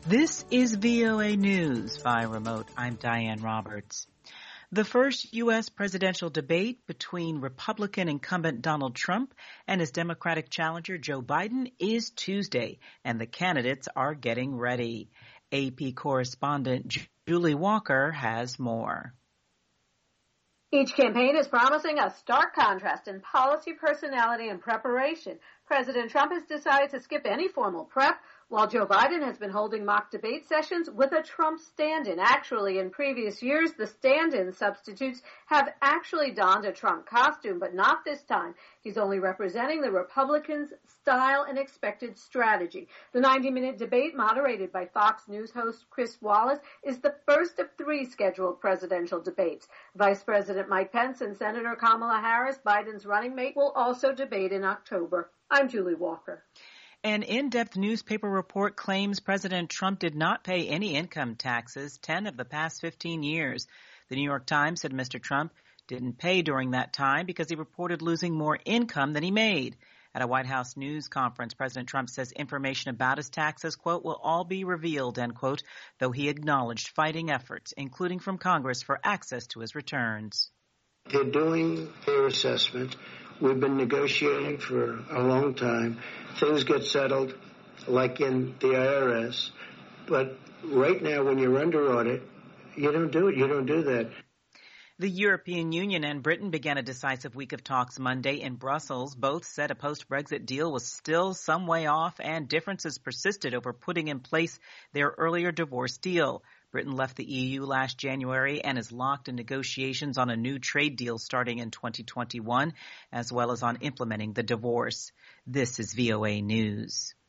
This is VOA News by remote. I'm Diane Roberts. The first U.S. presidential debate between Republican incumbent Donald Trump and his Democratic challenger Joe Biden is Tuesday, and the candidates are getting ready. AP correspondent Julie Walker has more. Each campaign is promising a stark contrast in policy, personality, and preparation. President Trump has decided to skip any formal prep, while Joe Biden has been holding mock debate sessions with a Trump stand-in. Actually, in previous years, the stand-in substitutes have actually donned a Trump costume, but not this time. He's only representing the Republicans' style and expected strategy. The 90-minute debate, moderated by Fox News host Chris Wallace, is the first of 3 scheduled presidential debates. Vice President Mike Pence and Senator Kamala Harris, Biden's running mate, will also debate in October. I'm Julie Walker. An in-depth newspaper report claims President Trump did not pay any income taxes 10 of the past 15 years. The New York Times said Mr. Trump didn't pay during that time because he reported losing more income than he made. At a White House news conference, President Trump says information about his taxes, quote, will all be revealed, end quote, though he acknowledged fighting efforts, including from Congress, for access to his returns. They're doing their assessment. We've been negotiating for a long time. Things get settled, like in the IRS. But right now, when you're under audit, you don't do it. You don't do that. The European Union and Britain began a decisive week of talks Monday in Brussels. Both said a post-Brexit deal was still some way off, and differences persisted over putting in place their earlier divorce deal. Britain left the EU last January and is locked in negotiations on a new trade deal starting in 2021, as well as on implementing the divorce. This is VOA News.